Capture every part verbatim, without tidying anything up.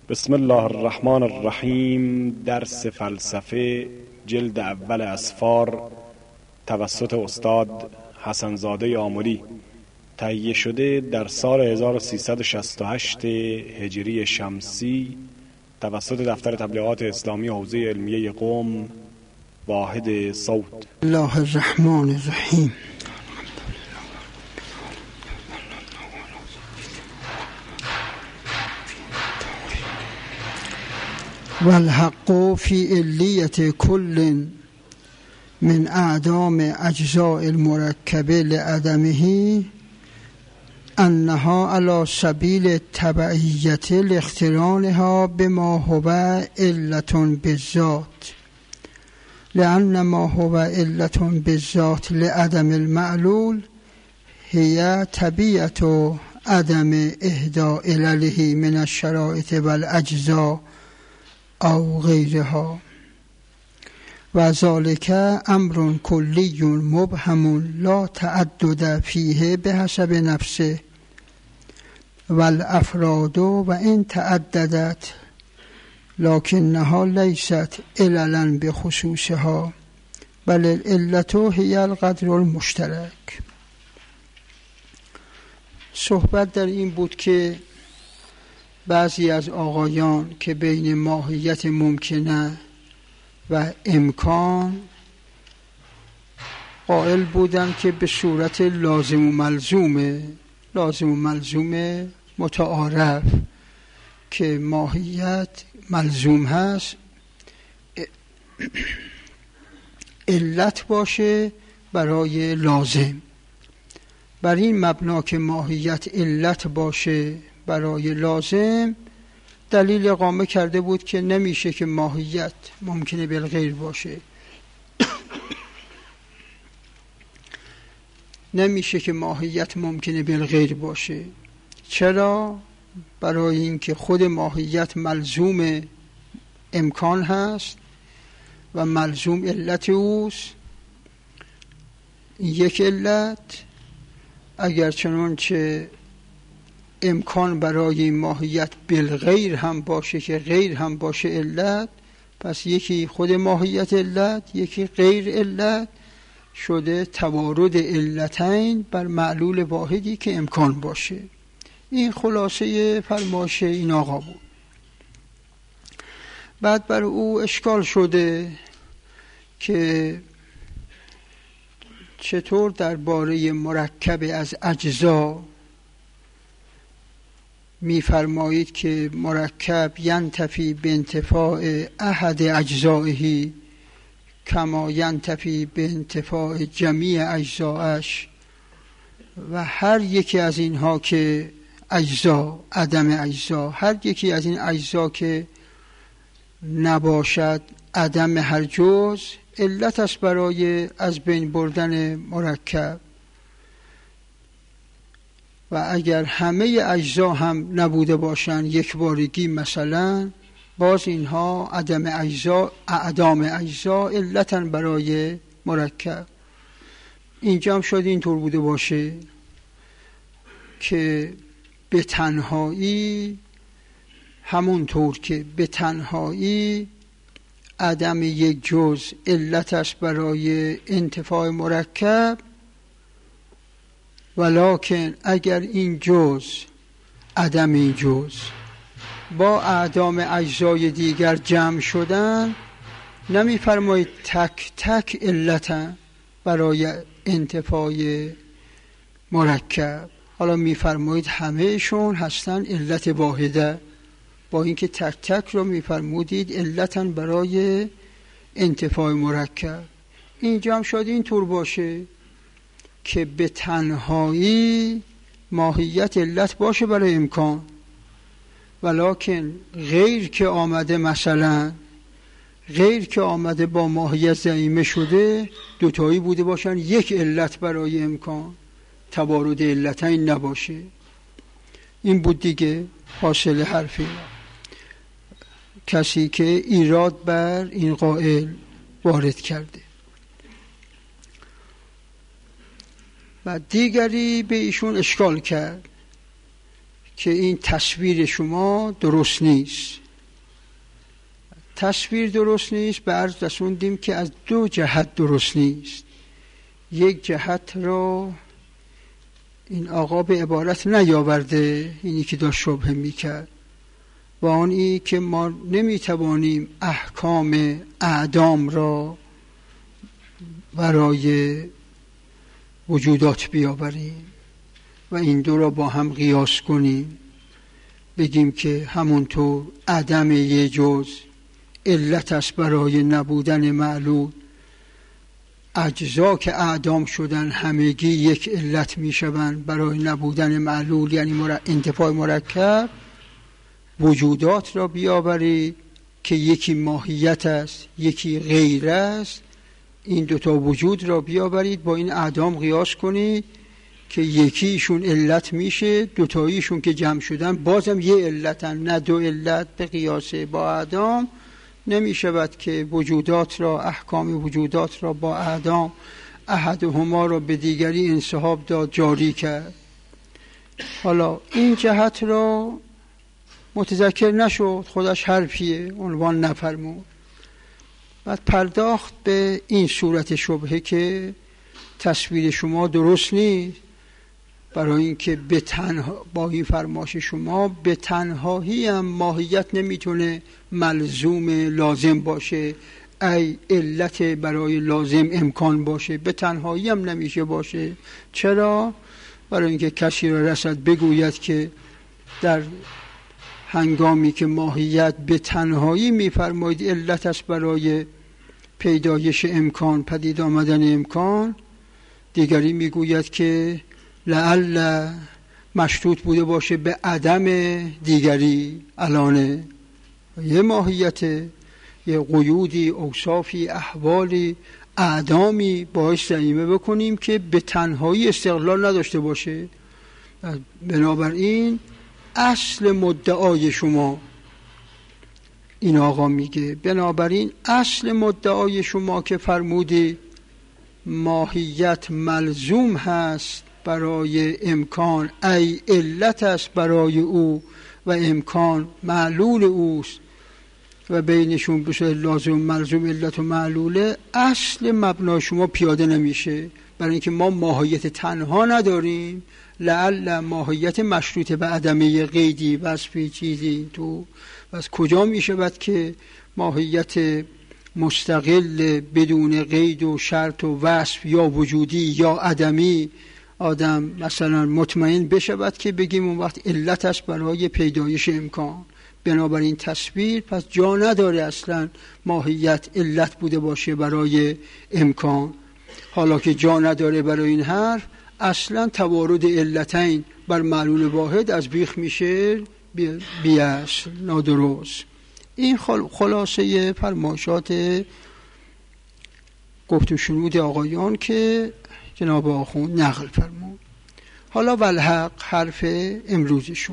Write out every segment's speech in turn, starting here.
بسم الله الرحمن الرحیم. درس فلسفه جلد اول اسفار توسط استاد حسن زاده آملی تهیه شده در سال هزار و سیصد و شصت و هشت هجری شمسی توسط دفتر تبلیغات اسلامی حوزه علمیه قم. واحد صوت. الله الرحمن الرحیم. والحق فی علیت کل من اعدام اجزاء المرکبه لعدمه انها علی سبیل تبعیت لاقترانها بما هو علت بالذات، لأن ما هو علت بالذات لعدم المعلول هي طبیعت عدم اهداء علله من الشرائط والاجزاء او غیرها، و ذلك امر کلی مبهم لا تعدد فیه بحسب نفسه، والافراد و ان تعددت لكنها لیست عللا بخصوصها بل العلت هی القدر المشترک. صحبت در این بود که بعضی از آقایان که بین ماهیت ممکنه و امکان قائل بودند که به صورت لازم و ملزومه لازم و ملزوم متعارف که ماهیت ملزوم هست علت باشه برای لازم. بر این مبنا که ماهیت علت باشه برای لازم دلیل اقامه کرده بود که نمیشه که ماهیت ممکنه بالغیر باشه نمیشه که ماهیت ممکنه بالغیر باشه. چرا؟ برای اینکه خود ماهیت ملزوم امکان هست و ملزوم علت اوست. یک علت اگر چنانچه امکان برای ماهیت بالغیر هم باشه که غیر هم باشه علت، پس یکی خود ماهیت علت یکی غیر علت شده توارد علتین بر معلول واحدی که امکان باشه. این خلاصه فرمایش این آقا بود. بعد بر او اشکال شده که چطور درباره مرکب از اجزا می فرمایید که مرکب ینتفی به انتفاع احد اجزائه کما ینتفی به انتفاع جمیع اجزاش، و هر یکی از اینها که اجزا عدم اجزا هر یکی از این اجزا که نباشد عدم هر جز علت است برای از بین بردن مرکب، و اگر همه اجزا هم نبوده باشند یک بارگی مثلا باز اینها عدم اجزا اعدام اجزا علتن برای مرکب. اینجا هم شاید اینطور بوده باشه که به تنهایی همونطور که به تنهایی عدم یک جز علت است برای انتفاع مرکب، ولکن اگر این جز عدم این جز با اعدام اجزای دیگر جمع شدن نمی فرمایید تک تک علتن برای انتفاع مرکب، حالا می فرمایید همهشون هستن علت واحده، با اینکه تک تک رو می فرمودید علتن برای انتفاع مرکب. اینجا هم شاید این طور باشه که به تنهایی ماهیت علت باشه برای امکان، ولکن غیر که آمده مثلا غیر که آمده با ماهیت ضمیمه شده دوتایی بوده باشن یک علت برای امکان، توارد علتین نباشه. این بود دیگه حاصل حرفی کسی که ایراد بر این قائل وارد کرده. و دیگری به ایشون اشکال کرد که این تصویر شما درست نیست. تصویر درست نیست به عرض رسوندیم که از دو جهت درست نیست. یک جهت را این آقا به عبارت نیاورده، اینی که داشت شبهه میکرد، و آن ای که ما نمیتوانیم احکام اعدام را برای وجودات بیاوریم و این دو را با هم قیاس کنیم، بگیم که همونطور عدم یه جز علت است برای نبودن معلول، اجزا که اعدام شدن همگی یک علت می شوند برای نبودن معلول، یعنی مر... انتفاع مرکب. وجودات را بیاورید که یکی ماهیت است یکی غیر است، این دوتا وجود را بیاورید با این اعدام قیاس کنید که یکیشون علت میشه، دوتاییشون که جمع شدن بازم یه علتن، نه دو علت. به قیاس با اعدام نمی شود که وجودات را، احکام وجودات را با اعدام احدهما را به دیگری انسحاب داد، جاری کرد. حالا این جهت را متذکر نشد، خودش حرفیه، عنوان نفرمود. بعد پرداخت به این صورت شبهه که تصویر شما درست نیست، برای اینکه به تنها با این فرماش شما به تنهایی هم ماهیت نمیتونه ملزوم لازم باشه، ای علت برای لازم امکان باشه، به تنهایی هم نمیشه باشه. چرا؟ برای اینکه کسی را رسد بگوید که در هنگامی که ماهیت به تنهایی میفرمایید علت است برای پیدایش امکان، پدید آمدن امکان، دیگری میگوید که لعل مشروط بوده باشه به عدم دیگری. الان یه ماهیت، یه قیودی، اوصافی، احوالی، اعدامی باعث زعیمه بکنیم که به تنهایی استقلال نداشته باشه. بنابراین اصل مدعای شما، این آقا میگه، بنابراین اصل مدعای شما که فرمودی ماهیت ملزوم هست برای امکان، ای علت است برای او و امکان معلول اوست و بینشون بشه لازم ملزوم علت و معلوله، اصل مبنای شما پیاده نمیشه، برای اینکه ما ماهیت تنها نداریم. لعل ماهیت مشروط به عدمه قیدی، وصفی، چیزی تو، از کجا می شود که ماهیت مستقل بدون قید و شرط و وصف یا وجودی یا عدمی آدم مثلا مطمئن بشود که بگیم اون وقت علت است برای پیدایش امکان. بنابراین تصویر پس جا نداره اصلا ماهیت علت بوده باشه برای امکان. حالا که جا نداره برای این حرف، اصلا توارد علتین بر معلول واحد از بیخ میشه بیاس نادرست. این خلاصه فرمایشات گفت و شنود آقایان که جناب آخوند نقل فرمود. حالا والحق حرف امروزشون.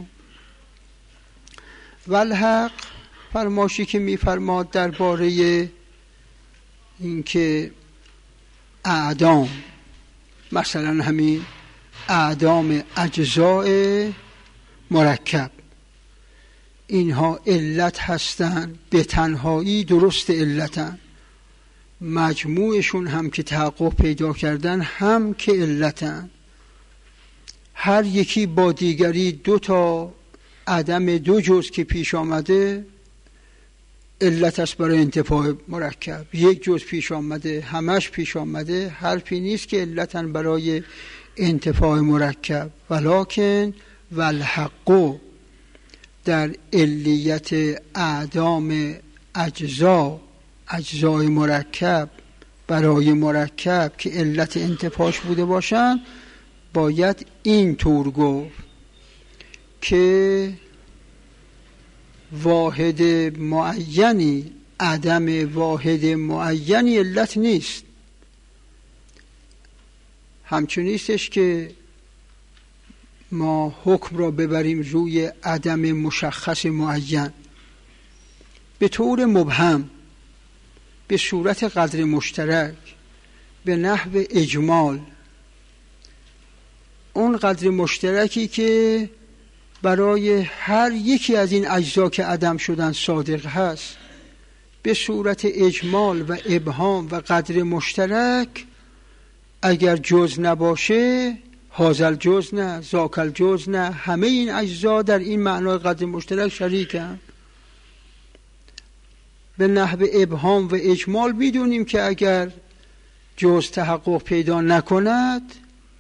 والحق فرمایشی که میفرماد درباره اینکه اعدام، مثلا همین اعدام اجزاء مرکب، اینها علت هستند، به تنهایی درست علتن، مجموعشون هم که تحقق پیدا کردن هم که علتن، هر یکی با دیگری دو تا عدم دو جز که پیش آمده علت است برای انتفاع مرکب. یک جز پیش آمده، همش پیش آمده، حرفی نیست که علتن برای انتفاع مرکب. ولکن والحق در علیت اعدام اجزا، اجزای مرکب برای مرکب که علت انتفاعش بوده باشن، باید این طور گفت که واحد معینی، عدم واحد معینی علت نیست. همچون نیستش که ما حکم را ببریم روی عدم مشخص معین به طور مبهم، به صورت قدر مشترک، به نحو اجمال. اون قدر مشترکی که برای هر یکی از این اجزا که عدم شدن صادق هست، به صورت اجمال و ابهام و قدر مشترک اگر جز نباشه، هازل جز نه، زاکل جز نه، همه این اجزا در این معنای قدر مشترک شریکن. به نحو ابهام و اجمال میدونیم که اگر جز تحقق پیدا نکند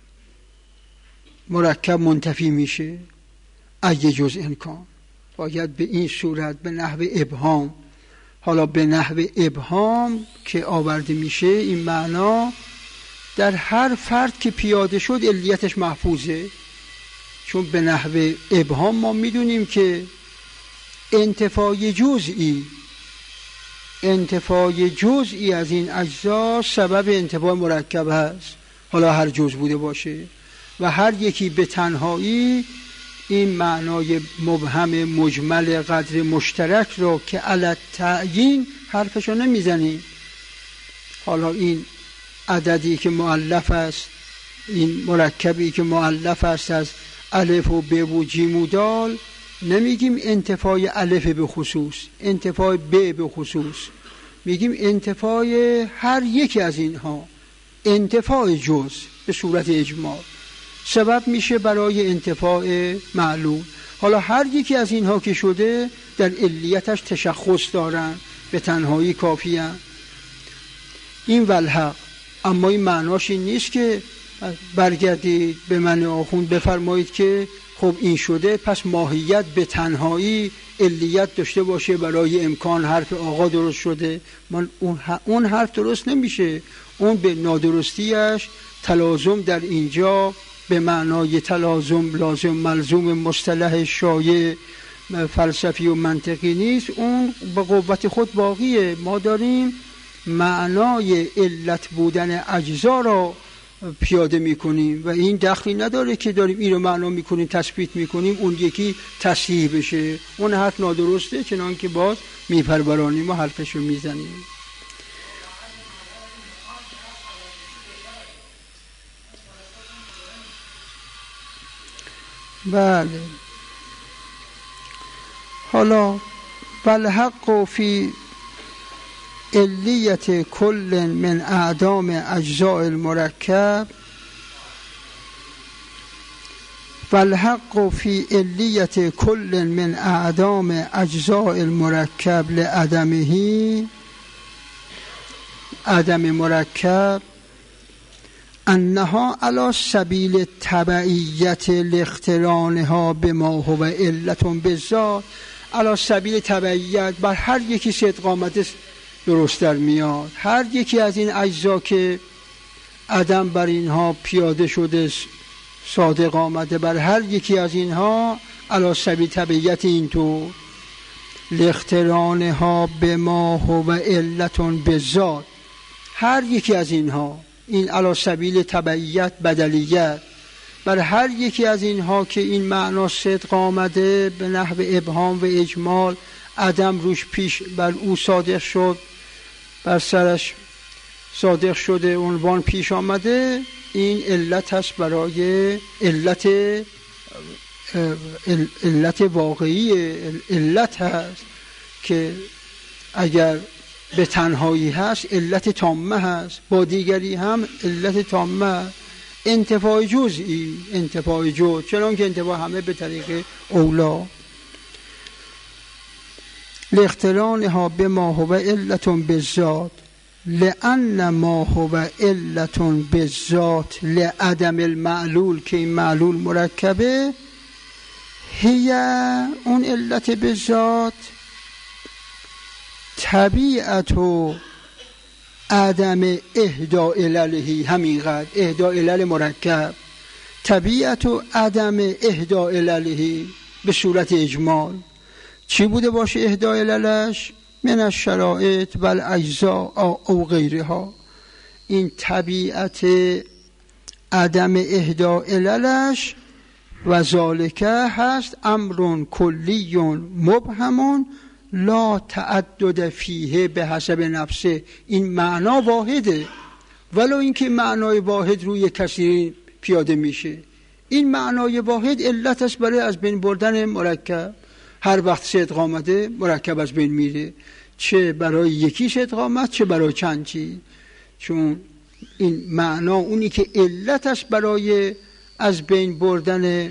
مرکب منتفی میشه. اگه جز امکان باید به این صورت به نحو ابهام، حالا به نحو ابهام که آورده میشه این معنا در هر فرد که پیاده شد علیتش محفوظه، چون به نحو ابهام ما میدونیم که انتفای جزئی انتفای جزئی از این اجزا سبب انتفای مرکب هست، حالا هر جز بوده باشه، و هر یکی به تنهایی این معنای مبهم مجمل قدر مشترک را که علی تعیین حرفشو نمیزنیم. حالا این عددی که مؤلف است، این مرکبی که مؤلف است از الف و ب و جیم و دال، نمیگیم انتفای الف به خصوص، انتفای ب به خصوص، میگیم انتفای هر یکی از اینها، انتفای جز به صورت اجمال سبب میشه برای انتفاع معلوم. حالا هر یکی از اینها که شده در علیتش تشخص دارن، به تنهایی کافی هن. این والحق. اما این معناش این نیست که برگردید به من آخوند بفرمایید که خب این شده پس ماهیت به تنهایی علیت داشته باشه برای امکان حرف آقا درست شده. من اون حرف درست نمیشه، اون به نادرستیش تلازم در اینجا به معنای تلازم لازم ملزوم مصطلح شایع فلسفی و منطقی نیست، اون به قوت خود باقیه. ما داریم معنای علت بودن اجزا را پیاده میکنیم و این دخلی نداره که داریم این رو معنا میکنیم تثبیت میکنیم اون یکی تصحیح بشه. اون حرف نادرسته، چنان که باز میپرورانیم و حرفش رو میزنیم. بله، حالا والحق فی علیت کل من اعدام اجزاء المرکب، والحق فی علیت کل من اعدام اجزاء المرکب لعدمه، عدم مرکب انها علی سبیل تبعیت لاقترانها بما هو علت بالذات، علی سبیل تبعیت بر هر یکی صدق آمده درست در میاد. هر یکی از این اجزا که عدم بر اینها پیاده شده صادق آمده، بر هر یکی از اینها علی سبیل تبعیت اینطور لاقترانها بما هو علت بالذات، هر یکی از اینها، این علی سبیل تبعیت بدلیت، بر هر یکی از اینها که این معنا صدق آمده به نحو ابهام و اجمال، عدم روش پیش بر او صادق شد، بر سرش صادق شده، عنوان پیش آمده، این علت هست برای علت علت واقعی، علت هست که اگر به تنهایی هست علت تامه هست، با دیگری هم علت تامه، انتفاع جزئی، انتفاع جز، چنان که انتفاع همه به طریق اولا. لاقترانها بما هو علت بالذات لأن ما هو علت بالذات لعدم المعلول، که این معلول مرکبه، هی اون علت بالذات طبیعت و عدم اهدا علله، همینقدر اهدا علل مرکب، طبیعت و عدم اهدا علله به صورت اجمال. چی بوده باشه اهدا عللش؟ من الشرائط و الاجزاء او غیرها. این طبیعت عدم اهدا عللش و ذالکه هست امر کلی مبهم لا تعدد فیه به حسب نفسه. این معنا واحده، ولو اینکه معنای واحد روی کثیر پیاده میشه. این معنای واحد علت است برای از بین بردن مرکب. هر وقت صدق آمده مرکب از بین میره، چه برای یکی صدق آمد چه برای چند چیز. چون این معنا اونی که علت است برای از بین بردن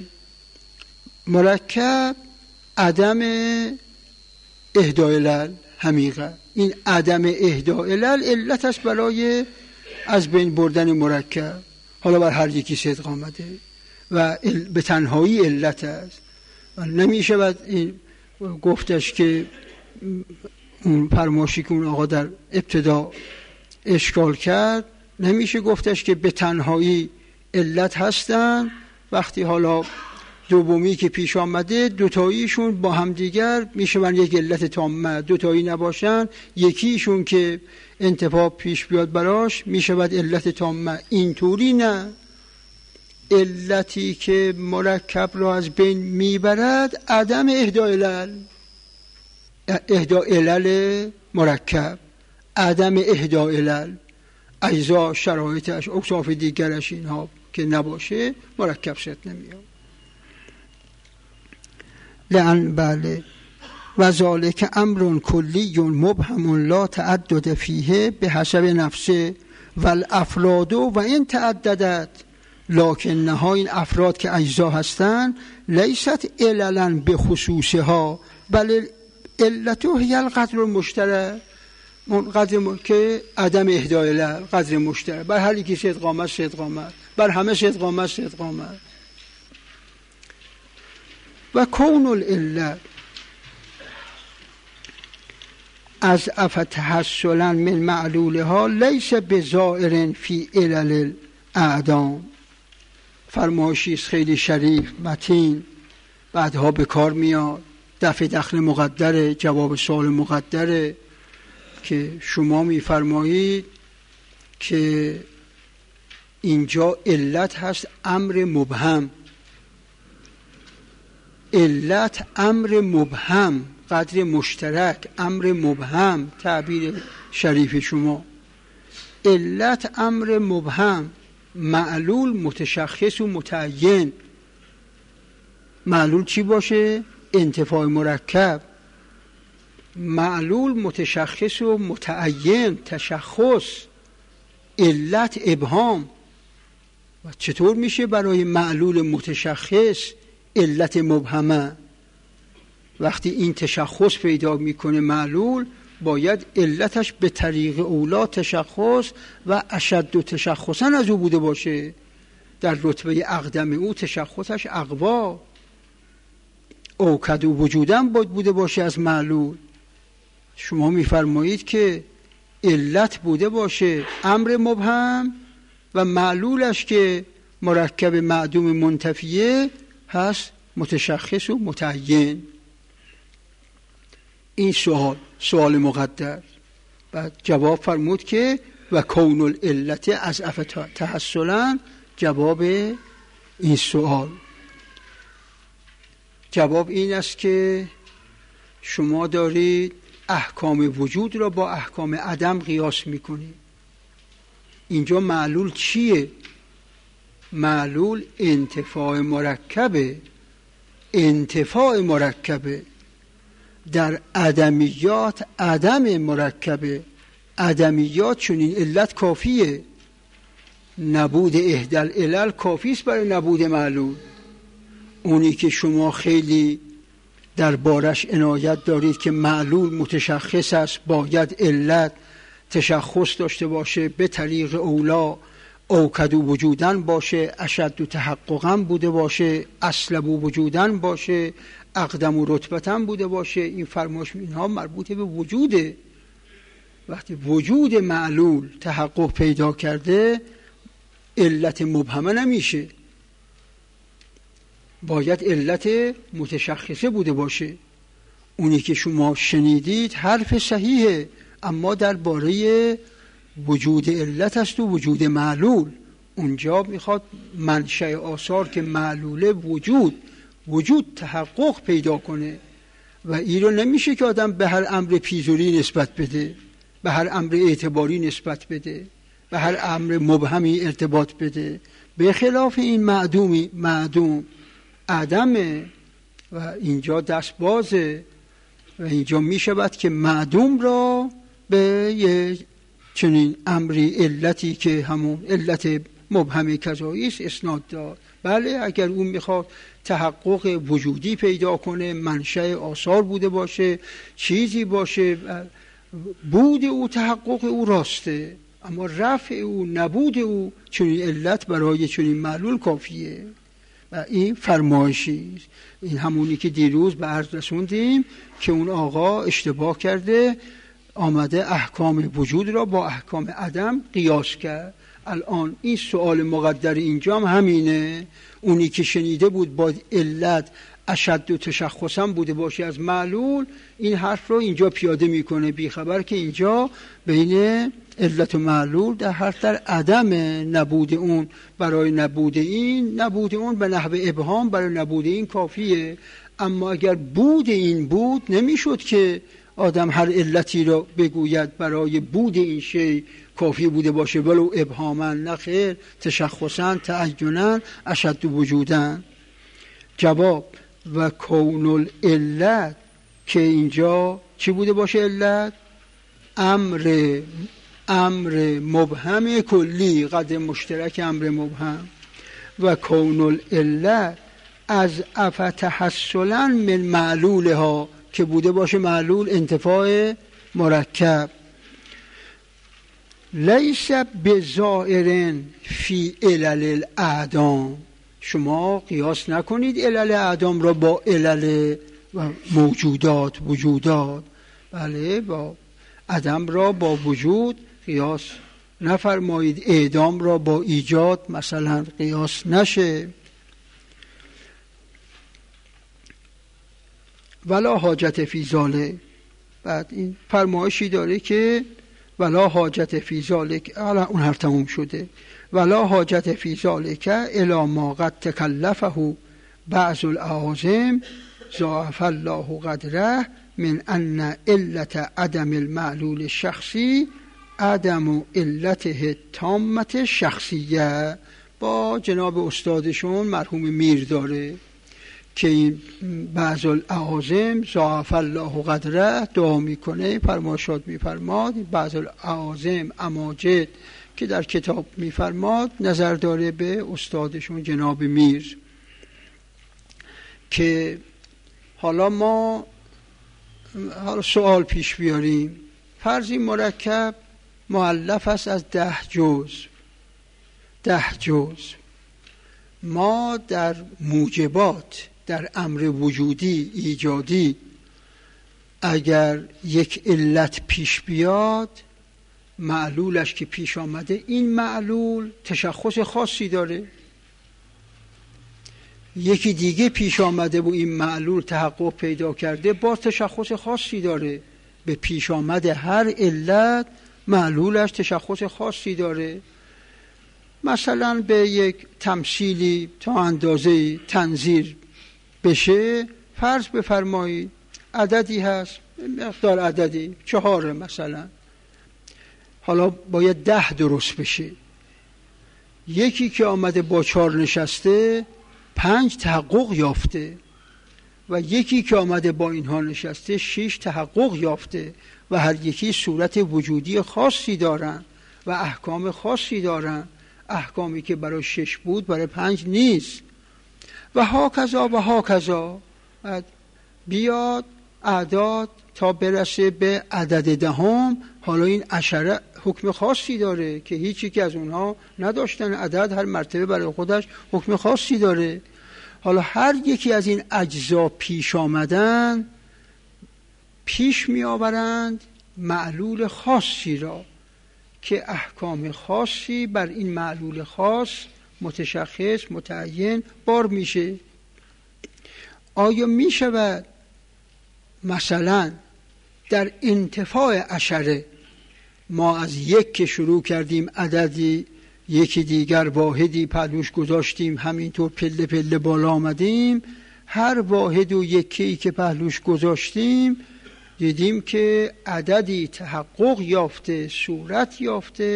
مرکب عدم اهداء علل حمیقه. این عدم اهداء علل علت است برای از بین بردن مرکب. حالا بر هر یکی صدق آمده و به تنهایی علت است و نمیشه بعد این گفتش که اون فرمایشی که اون آقا در ابتدا اشکال کرد، نمیشه گفتش که به تنهایی علت هستن وقتی حالا دومی که پیش آمده دوتاییشون با هم دیگر میشون یک علت تامه، دوتایی نباشن یکیشون که انتفاع پیش بیاد براش میشود علت تامه. اینطوری نه، علتی که مرکب را از بین میبرد عدم اهداء علل، اهداء علل مرکب، عدم اهداء علل اجزا شرایطش اوصاف دیگرش اینها که نباشه مرکب صدق نمیاد. لعن بله و ذالک امر کلی مبهم لا تعدد فیه به حسب نفسه و الافراد و این تعددت، لکن نها این افراد که اجزا هستند لیست عللا به خصوصها بل علتو هی القدر المشترک، قدر م... که عدم اهداء علل قدر مشترک، بر هر یکی صدق آمد صدق آمد، بر همه صدق آمد صدق آمد. و کون العله از اف تحصلا من معلولها لیس بزائر فی علل الاعدام. فرمایشی خیلی شریف متین بعدها به کار میاد، دفع دخل مقدره، جواب سوال مقدره که شما میفرمایید که اینجا علت هست امر مبهم، علت امر مبهم قدر مشترک، امر مبهم تعبیر شریف شما، علت امر مبهم، معلول متشخص و متعین. معلول چی باشه؟ انتفاع مرکب. معلول متشخص و متعین، تشخص، علت ابهام. و چطور میشه برای معلول متشخص علت مبهمه؟ وقتی این تشخص پیدا میکنه معلول، باید علتش به طریق اولا تشخص و اشد و تشخصا از او بوده باشه. در رتبه اقدم او تشخصش اقوا او کدو وجودن باید بوده باشه از معلول. شما میفرمایید که علت بوده باشه امر مبهم و معلولش که مرکب معدوم منتفیه هست متشخص و متعین. این سوال سوال مقدر. بعد جواب فرمود که و کون العلت از اف تحصلا، جواب این سوال جواب این است که شما دارید احکام وجود را با احکام عدم قیاس میکنید. اینجا معلول چیه؟ معلول انتفاع مرکبه، انتفاع مرکبه. در عدمیات عدم مرکبه، عدمیات چنین علت کافیه. نبود احدال علل کافیست برای نبود معلول. اونی که شما خیلی در بارش عنایت دارید که معلول متشخص است، باید علت تشخص داشته باشه، به طریق اولا اوکدو وجودن باشه، اشد و تحققا بوده باشه، اصلبو وجودن باشه، اقدم و رتبتن بوده باشه. این فرمایش اینها مربوط به وجوده. وقتی وجود معلول تحقق پیدا کرده علت مبهمه نمیشه، باید علت متشخصه بوده باشه. اونی که شما شنیدید حرف صحیحه، اما درباره وجود علت است و وجود معلول. اونجا میخواد منشأ آثار که معلوله وجود وجود تحقق پیدا کنه و این رو نمیشه که آدم به هر امر پیزوری نسبت بده، به هر امر اعتباری نسبت بده، به هر امر مبهمی ارتباط بده، به خلاف این معدومی معدوم عدمه و اینجا دست بازه و اینجا می شود که معدوم را به یه چنین امری علتی که همون علت مبهم کذایی است اسناد داد. بله اگر اون میخواد تحقق وجودی پیدا کنه، منشأ آثار بوده باشه، چیزی باشه، بود او تحقق او راسته، اما رفع او نبود او چنین علت برای چنین معلول کافیه و این فرمایشی است. این همونی که دیروز به عرض رسوندیم که اون آقا اشتباه کرده، آمده احکام وجود را با احکام عدم قیاس کرد. الان این سوال مقدر اینجا هم همینه. اونی که شنیده بود با علت اشد و تشخصا بوده باشه از معلول، این حرف رو اینجا پیاده میکنه بیخبر که اینجا بین علت و معلول در حرف در عدم نبود اون برای نبود این، نبود اون به نحو ابهام برای نبود این کافیه. اما اگر بود این بود نمیشد که آدم هر علتی را بگوید برای بود این شی کافی بوده باشه ولو ابهاما، نه خیر، تشخصا، تعینا، اشد وجودا. جواب و کون العلت که اینجا چی بوده باشه علت؟ امر امر مبهم کلی، قدر مشترک امر مبهم. و کون العلت از افتحصلا من معلولها که بوده باشه معلول انتفاع مرکب. لیس بزائرن فی علل الاعدام، شما قیاس نکنید علل اعدام را با علل موجودات وجودات. بله، با عدم را با وجود قیاس نفرمایید، اعدام را با ایجاد مثلا قیاس نشه. ولا حاجت فی ذالک، بعد این فرمایشی داره که ولا حاجت فی ذالک، اون هر تموم شده، ولا حاجت فی ذالک الی ما قد تکلفه بعض الاعاظم ضاعف الله قدره من ان علت عدم المعلول الشخصی عدم علته تامت شخصیه. با جناب استادشون مرحوم میر داره که این بعض الاعاظم ضاعف الله قدره دعا میکنه، فرمایشات میفرماد. بعض الاعاظم اماجد که در کتاب میفرماد نظر داره به استادشون جناب میر. که حالا ما حالا سوال پیش بیاریم، فرضی مرکب مؤلف است از ده جزء، ده جزء. ما در موجبات، در امر وجودی ایجادی اگر یک علت پیش بیاد، معلولش که پیش آمده، این معلول تشخص خاصی داره. یکی دیگه پیش آمده و این معلول تحقق پیدا کرده، باز تشخص خاصی داره. به پیش آمده هر علت معلولش تشخص خاصی داره. مثلا به یک تمثیلی تا اندازه تنظیر بشه، فرض بفرمایید عددی هست، مقدار عددی چهاره مثلا، حالا باید ده درست بشه. یکی که آمده با چهار نشسته پنج تحقق یافته و یکی که آمده با اینها نشسته شش تحقق یافته و هر یکی صورت وجودی خاصی دارن و احکام خاصی دارن. احکامی که برای شش بود برای پنج نیست. و ها کذا و ها کذا، بیاد اعداد تا برسه به عدد دهم. حالا این عشره حکم خاصی داره که هیچی که از اونها نداشتن. عدد هر مرتبه برای خودش حکم خاصی داره. حالا هر یکی از این اجزا پیش آمدن، پیش می آورند معلول خاصی را که احکام خاصی بر این معلول خاص متشخص متعین بار میشه. آیا می شود مثلا در انتفاع عشره ما از یک که شروع کردیم عددی، یکی دیگر واحدی پهلوش گذاشتیم، همینطور پله پله بالا آمدیم، هر واحد و یکی که پهلوش گذاشتیم دیدیم که عددی تحقق یافته، صورت یافته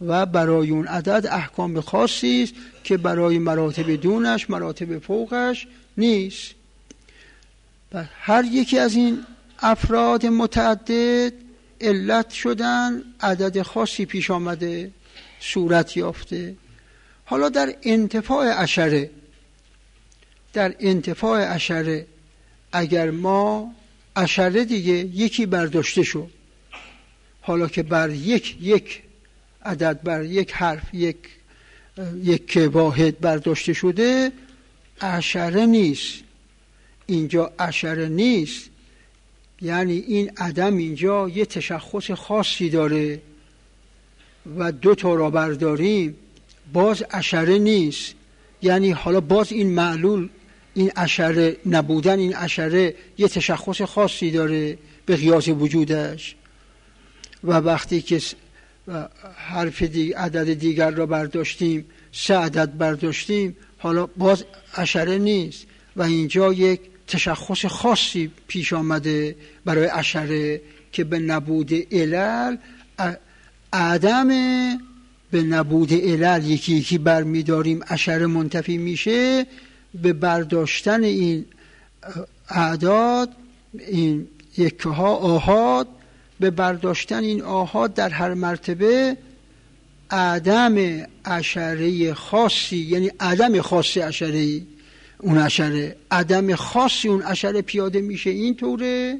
و برای اون عدد احکام خاصی است که برای مراتب دونش مراتب فوقش نیست. و هر یکی از این افراد متعدد علت شدن، عدد خاصی پیش آمده، صورت یافته. حالا در انتفاع عشره در انتفاع عشره اگر ما عشره دیگه یکی برداشته شد، حالا که بر یک یک عدد، بر یک حرف، یک یک واحد برداشته شده، عشره نیست. اینجا عشره نیست، یعنی این عدم اینجا یه تشخص خاصی داره و دو تا را برداریم باز عشره نیست. یعنی حالا باز این معلول، این عشره نبودن، این عشره یه تشخص خاصی داره به قیاس وجودش. و وقتی که حرف دیگر، عدد دیگر را برداشتیم، سه عدد برداشتیم، حالا باز عشره نیست و اینجا یک تشخص خاصی پیش آمده برای عشره که به نبود علل، عدم به نبود علل یکی یکی برمیداریم، عشره منتفی میشه. به برداشتن این اعداد، این یکه ها آحاد، به برداشتن این آحاد در هر مرتبه عدم عشره خاصی، یعنی عدم خاص عشره، اون عشره عدم خاصی اون عشره پیاده میشه. این طوره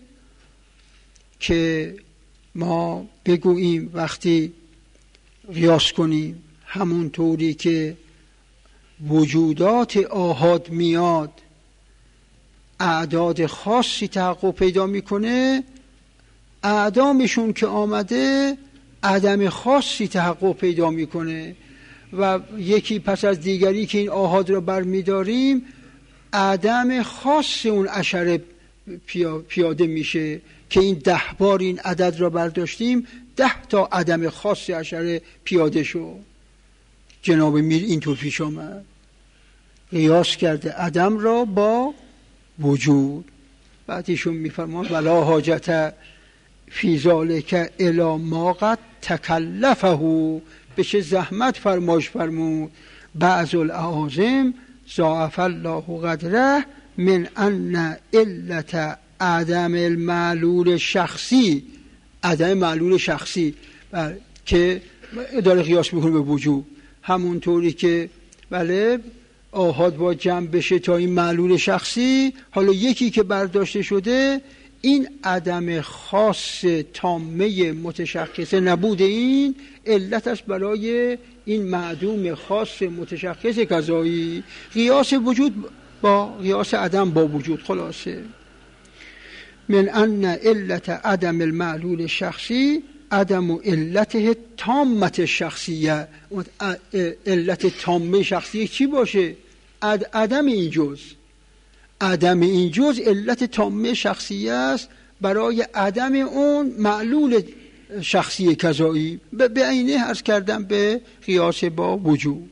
که ما بگوییم وقتی قیاس کنیم همون طوری که وجودات آحاد میاد اعداد خاصی تحقق پیدا میکنه، اعدامشون که آمده عدم خاصی تحقق پیدا میکنه و یکی پس از دیگری که این آحاد را برمیداریم عدم خاص اون عشره پیاده میشه که این ده بار این عدد را برداشتیم، ده تا عدم خاص عشره پیاده شد. جناب میر اینطور پیش آمد، قیاس کرده عدم را با وجود. بعدیشون میفرمان ولا حاجت فی ذالک الی ما قد تکلفه، به چه زحمت فرمایش فرمود. بعض الاعاظم ضاعف الله قدره من ان علت عدم المعلول شخصی، عدم معلول شخصی که داره قیاس میکنه به وجود، همونطوری که بله آحاد با جمع بشه تا این معلول شخصی، حالا یکی که برداشته شده این عدم خاص تامه متشخصه نبوده، این علتش برای این معدوم خاص متشخص قضایی. قیاس وجود با قیاس عدم با وجود. خلاصه من ان علت عدم المعلول شخصی عدم علته تامت شخصیه. علت تامه شخصیه چی باشه؟ عدم این جز، عدم این جز علت تامه شخصیه است برای عدم اون معلول شخصی قضایی. به عینه عرض کردم به قیاس با وجود.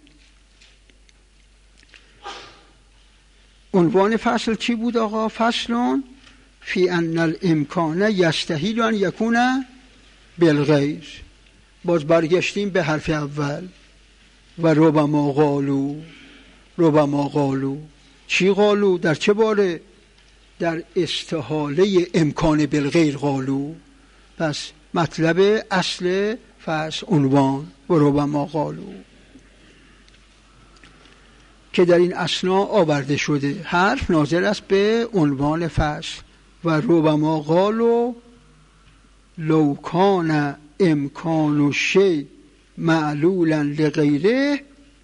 عنوان فصل چی بود آقا؟ فصلون فی ان الامکان یستحیل ان یکون بالغیر. باز برگشتیم به حرف اول و ربما قالو، ربما قالو چی قالو؟ در چه باره؟ در استحاله امکان بالغیر قالو. پس مطلب اصل فصل عنوان و ربما قالو که در این اسنا آورده شده، حرف ناظر است به عنوان فصل. و ربما قالو لو کان امکان الشیء معلولا لغیره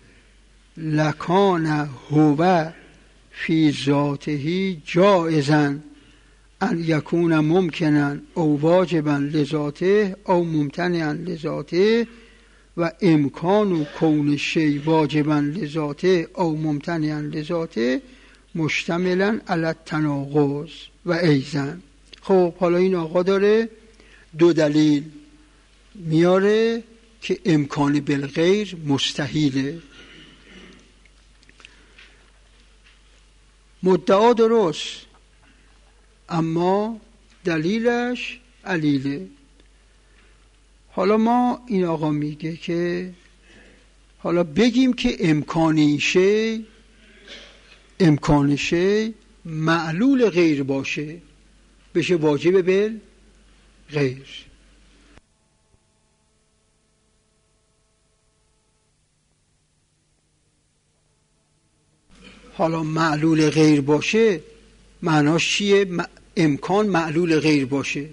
لکان هو فی ذاته جائزا ان یکون ممکنا او واجبا لذاته او ممتنعا لذاته و امکان کون الشیء واجبا لذاته او ممتنعا لذاته مشتملا علی التناقض و ایزن. خب حالا این آقا داره دو دلیل میاره که امکان بالغیر مستحیله. مدعا درست اما دلیلش علیله. حالا ما این آقا میگه که حالا بگیم که امکان این شی امکان شی معلول غیر باشه بشه واجب بل غیر. حالا معلول غیر باشه معناش چیه؟ امکان معلول غیر باشه،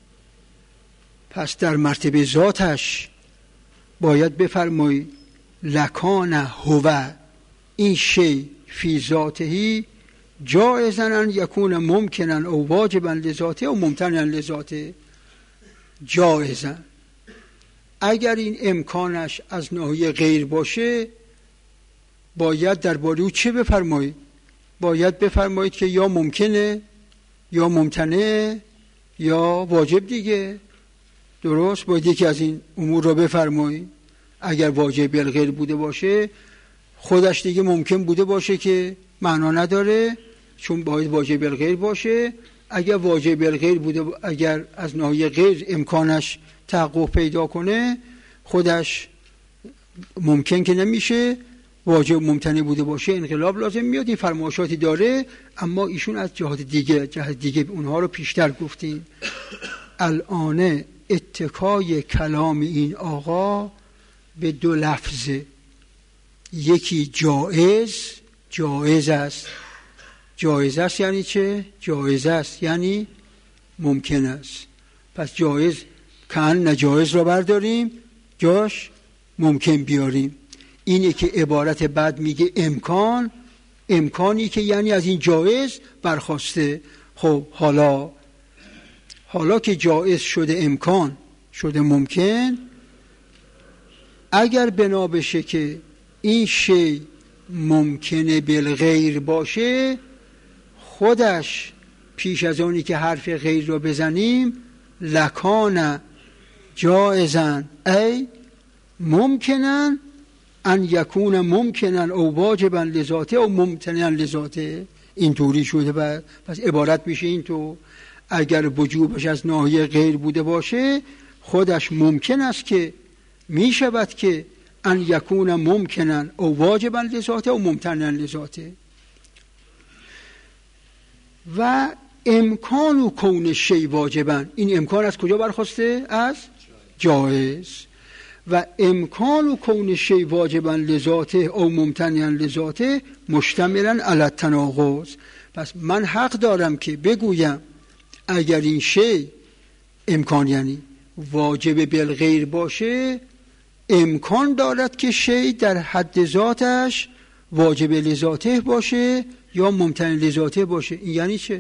پس در مرتبه ذاتش باید بفرمایید لکان هو این شی فی ذاته جایزا ان یکون ممکنا او واجبا لذاته و ممتنعا لذاته. جایزا اگر این امکانش از ناحیه غیر باشه باید درباره او چه بفرمایید؟ باید بفرمایید که یا ممکنه یا ممتنع یا واجب دیگه. درست؟ باید یکی از این امور را بفرمایید. اگر واجب بالغیر بوده باشه خودش دیگه ممکن بوده باشه که معنا نداره چون باید واجب بالغیر باشه. اگر واجب بالغیر بوده اگر از ناحیه غیر امکانش تحقق پیدا کنه خودش ممکن که نمیشه، واجب ممتنع بوده باشه انقلاب لازم میاد. این فرمایشاتی داره اما ایشون از جهات دیگه جهت دیگه اونها رو پیشتر گفتیم. الان اتکای کلام این آقا به دو لفظه، یکی جایز جایز است. جایز است یعنی چه؟ جایز است یعنی ممکن است. پس جایز کن نجایز را برداریم جاش ممکن بیاریم. اینه که عبارت بعد میگه امکان، امکانی که یعنی از این جایز برخواسته. خب حالا حالا که جایز شده امکان شده ممکن، اگر بنا بشه که این شی ممکنه بالغیر باشه خودش پیش از اونی که حرف غیر رو بزنیم لکان جایزن ای ممکنن ان یکون ممکنن او واجبا لذاته او ممتنعا لذاته. این طوری شده. بعد پس عبارت میشه این تو اگر وجوبش از ناحیه غیر بوده باشه خودش ممکن است که میشود که ان یکون ممکنن او واجبا لذاته او ممتنعا لذاته. و امکان و کون شی واجبا، این امکان از کجا برخواسته؟ از جایز. و امکان و کون شی واجبا لذاته او ممتنعا لذاته مشتملا علی التناقض. پس من حق دارم که بگویم اگر این شی امکان یعنی واجب بالغیر باشه امکان دارد که شی در حد ذاتش واجب لذاته باشه یا ممتنع لذاته باشه. این یعنی چه؟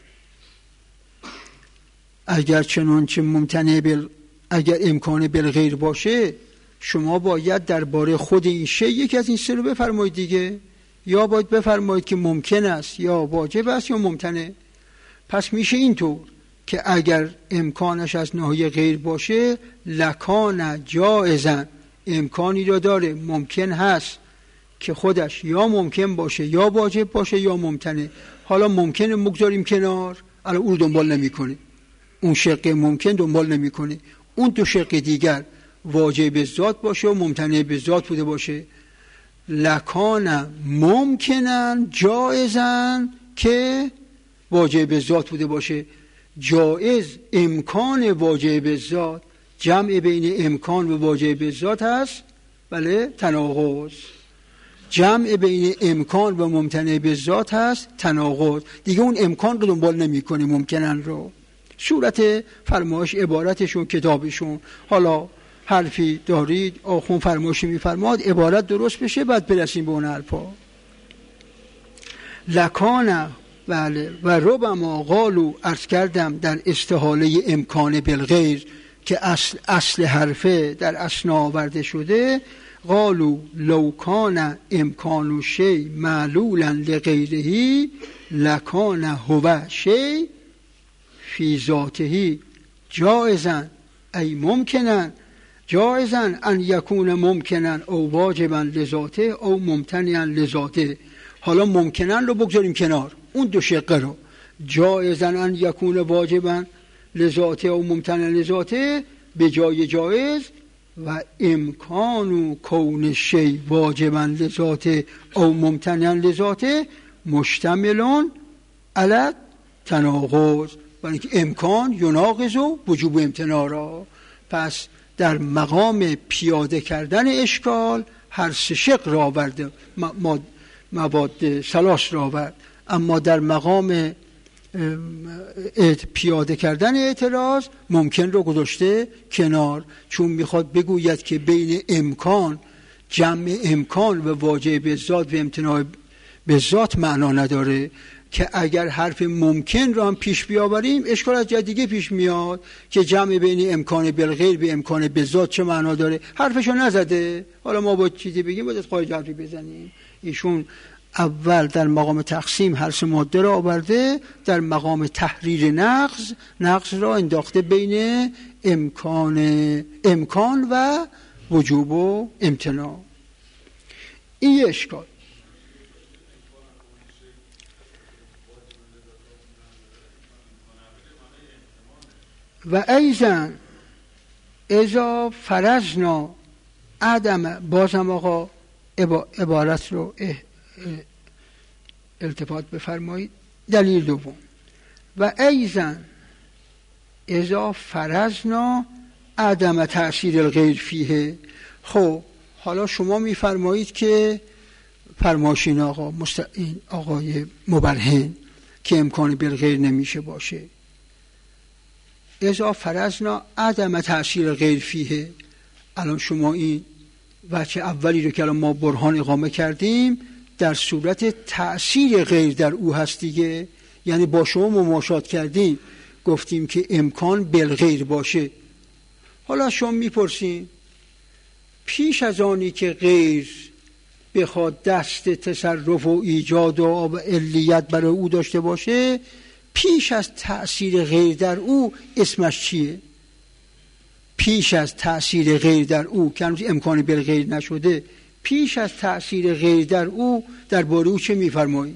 اگر چنانچه ممتنع بل اگر امکان بالغیر باشه شما باید درباره خود این شی یکی از این سه رو بفرمایید دیگه، یا باید بفرمایید که ممکن است یا واجب است یا ممتنع. پس میشه اینطور که اگر امکانش از ناحیه غیر باشه لکان جایزن، امکانی را داره ممکن هست که خودش یا ممکن باشه یا واجب باشه یا ممتنع. حالا ممکن مگذاریم کنار، الان اون دنبال نمیکنه، اون شق ممکن دنبال نمیکنه، اون دو شق دیگر واجب ذات باشه و ممتنع به ذات بوده باشه. لکان ممکنن جایزن که واجب ذات بوده باشه. جایز امکان واجب ذات، جمع بین امکان و واجب ذات هست. بله تناقض. جمع بین امکان و ممتنع به ذات هست تناقض. دیگه اون امکان رو دنبال نمی کنه، ممکنن رو. صورت فرمایش عبارتشون کتابشون. حالا حرفی دارید آخون فرمایشی میفرماد عبارت درست بشه بعد برسیم به اون حرفا. لکانه بله و ربما قالو عرض کردم در استحاله امکان بالغیر که اصل, اصل حرفه در اسنا آورده شده. قالو لو کان امکان شی معلولا لغیره لکان هو شی فی ذاته جائزا ای ممکنن جائزا ان یکون ممکنن او واجبا لذاته او ممتنعا لذاته. حالا ممکنن رو بگذاریم کنار، اون دو شقه رو جائزا ان یکون واجبا لذاته او ممتنعا لذاته به جای جایز و امکان و کون شی واجبا لذات او ممتنعا لذات مشتملون علی تناقض، برای که امکان یناقض و وجوب امتناع را. پس در مقام پیاده کردن اشکال هر سه شق را آورده، مواد سلاس را آورد، اما در مقام پیاده کردن اعتراض ممکن رو گذاشته کنار، چون میخواد بگوید که بین امکان، جمع امکان و واجب به ذات و امتناع به ذات معنا نداره، که اگر حرف ممکن رو هم پیش بیاوریم اشکال از جای دیگه پیش میاد که جمع بین امکان بالغیر به امکان به ذات چه معنا داره. حرفشو نزده، حالا ما با چیزی بگیم باید خارج حرفی بزنیم. ایشون اول در مقام تقسیم هر سه ماده را آورده، در مقام تحریر نقض نقض را انداخته بین امکان امکان و وجوب و امتناع. این اشکال. و ایضا اذا فرضنا عدم، بازم آقا عبارت رو التفات بفرمایید. دلیل دوم، و ایضا اذا فرضنا عدم تأثیر الغیر فیه. خب حالا شما میفرمایید که فرماشین آقا مست... این آقای مبرهن که امکان بالغیر نمیشه باشه. اذا فرضنا عدم تأثیر غیر فیه، الان شما این وجه اولی رو که الان ما برهان اقامه کردیم در صورت تأثیر غیر در او هست دیگه، یعنی با شما مماشات کردیم گفتیم که امکان بالغیر باشه. حالا شما میپرسین پیش از آنی که غیر بخواد دست تصرف و ایجاد و علیت برای او داشته باشه، پیش از تأثیر غیر در او اسمش چیه؟ پیش از تأثیر غیر در او که هنوز امکان بالغیر نشده، پیش از تأثیر غیر در او درباره او چه میفرمایی؟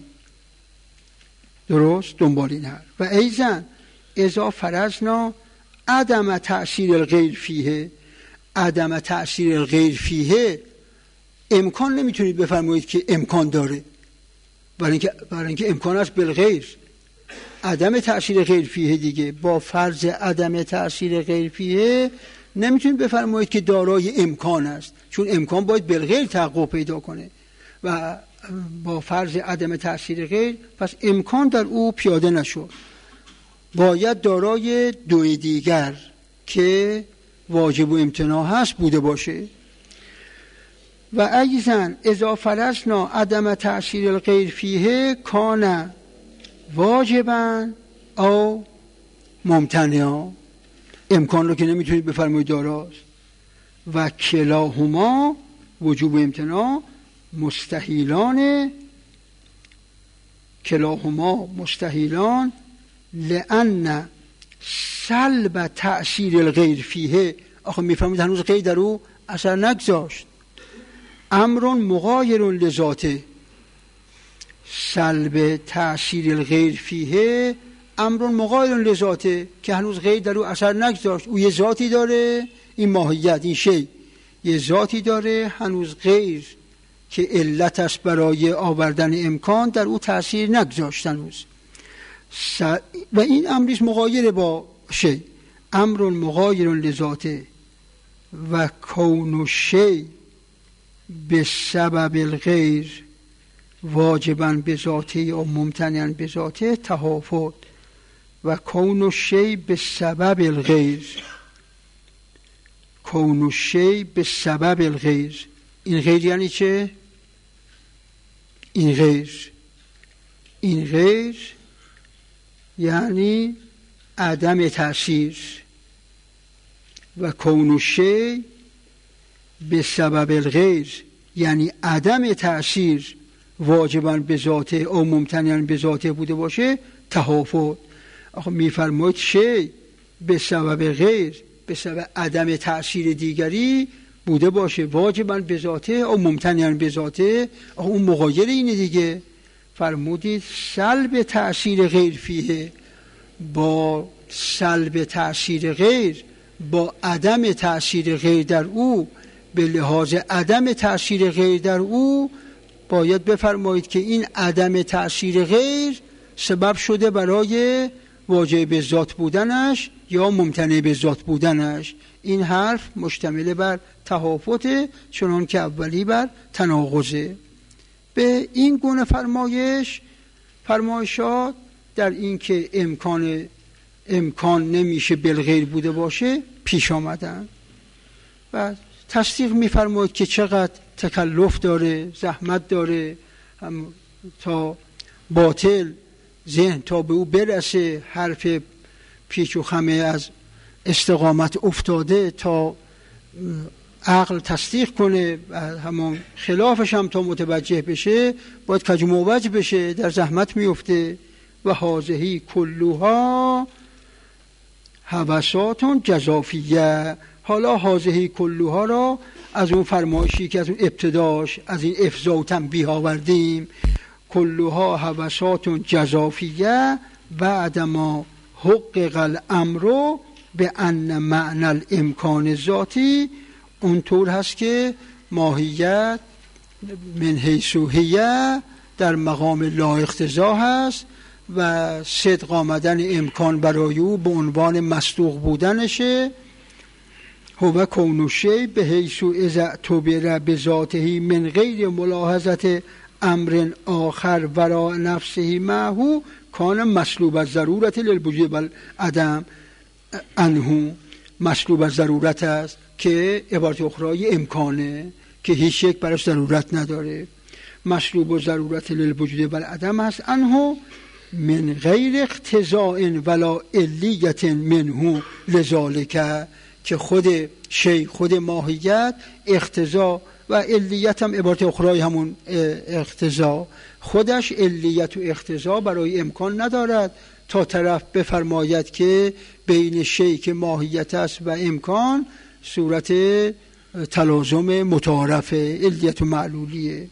درست؟ دنبال این حرف. و ایضا اذا فرضنا عدم تأثیر الغیر فیه، عدم تأثیر الغیر فیه امکان نمیتونید بفرمایید که امکان داره، برای اینکه برای اینکه امکان است بالغیر. عدم تأثیر غیر فیه دیگه با فرض عدم تأثیر غیر فیه نمیتونید بفرمایید که دارای امکان است، چون امکان باید بالغیر تحقق پیدا کنه و با فرض عدم تأثیر غیر پس امکان در او پیاده نشد، باید دارای دوی دیگر که واجب و امتناع هست بوده باشه. و ایضا اذا فرضنا عدم تأثیر الغیر فیه کان واجبا او ممتنعا، امکان رو که نمیتونید بفرمایید داراست. و کلاهما وجوب امتناع مستحیلان، کلاهما مستحیلان لأن سلب تأثیر الغیر فیه، آخه میفهمید هنوز غیر در او اثر نگذاشت، امر مغایر لذاته. سلب تأثیر الغیر فیه امر مغایر لذاته که هنوز غیر در او اثر نگذاشت، او یه ذاتی داره، این ماهیت این شی یه ذاتی داره، هنوز غیر که علت است برای آوردن امکان در او تأثیر نگذاشت هنوز. و این امریش مغایر با شی، امر مغایر لذاته و کون شی به سبب الغیر واجبا به ذاته یا ممتنعا به ذاته تهافت. و کون شی به سبب الغیر، کون شی به سبب الغیر، این غیر یعنی چه؟ این غیر این غیر یعنی عدم تأثیر. و کون شی به سبب الغیر یعنی عدم تأثیر واجباً به ذاته او ممتنعاً به ذاته بوده باشه تهافت. آخه میفرماید شی به سبب غیر به سبب عدم تأثیر دیگری بوده باشه واجباً به ذاته او ممتنعاً به ذاته، آخه اون مغایر اینه دیگه. فرمودید سلب تأثیر غیر فیه با سلب تأثیر غیر با عدم تأثیر غیر در او، به لحاظ عدم تأثیر غیر در او باید بفرمایید که این عدم تأثیر غیر سبب شده برای واجب به ذات بودنش یا ممتنع به ذات بودنش. این حرف مشتمل بر تهافته، چنان که اولی بر تناقضه. به این گونه فرمایش فرمایشات در این که امکان امکان نمیشه بالغیر بوده باشه پیش آمدن و تصدیق میفرماید که چقدر تکلف داره، زحمت داره هم تا باطل ذهن تا به او برسه، حرف پیچ و خمه از استقامت افتاده تا عقل تصدیق کنه و همون خلافش هم تا متوجه بشه باید کج موج بشه، در زحمت میفته. و هذه کلها هوسات جزافیه. حالا هذه کلها را از اون فرمایشی که از اون ابتداش از این افضا و تنبیه آوردیم، کلها هوسات جزافیه بعدما حقق الامر به ان معنی الامکان ذاتی، اونطور هست که ماهیت من حیث هیه در مقام لا اقتضا هست و صدق آمدن امکان برای او به عنوان مصدوق بودنشه. هو کون شیء به حیث اذا اعتبر بذاته من غیر ملاحظه امر آخر وراء نفسه معه کان مسلوب از ضرورت للوجود والعدم انه. مسلوب از ضرورت است که عبارت اخرای امکانه که هیچ یک براش ضرورت نداره. مسلوب و ضرورت للوجود والعدم است انه من غیر اقتضاء ولا علیت منه لذالک، که خود شی خود ماهیت اقتضا و علیت هم عبارت اخرای همون اقتضا، خودش علیت و اقتضا برای امکان ندارد تا طرف بفرماید که بین شی که ماهیت است و امکان صورت تلازم متعارفه، علیت و معلولیه.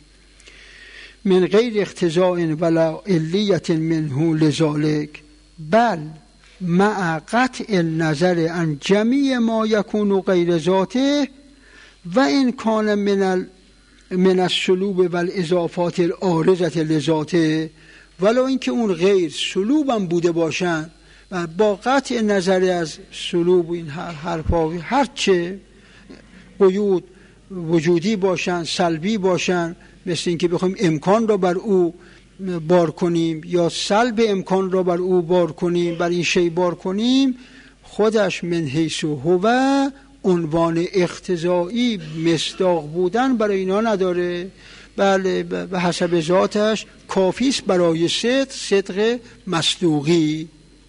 من غیر اقتضاء ولا علیت منه لذالک بل مع قطع النظر عن جمیع ما یکون غیر ذاته و ان کان من ال من السلوب و الاضافات العارضه لذاته، ولو اینکه اون غیر سلوب هم بوده باشن و با قطع نظر از سلوب این هر حرفا هرچه قیود وجودی باشن سلبی باشن، مثل اینکه بخوایم امکان را بر او بار کنیم یا سلب امکان را بر او بار کنیم، بر این شی بار کنیم، خودش من حیث هو عنوان اقتضایی مصداق بودن برای اینا نداره، بله به حسب ذاتش کافیست برای صدق صدق مصدوقی.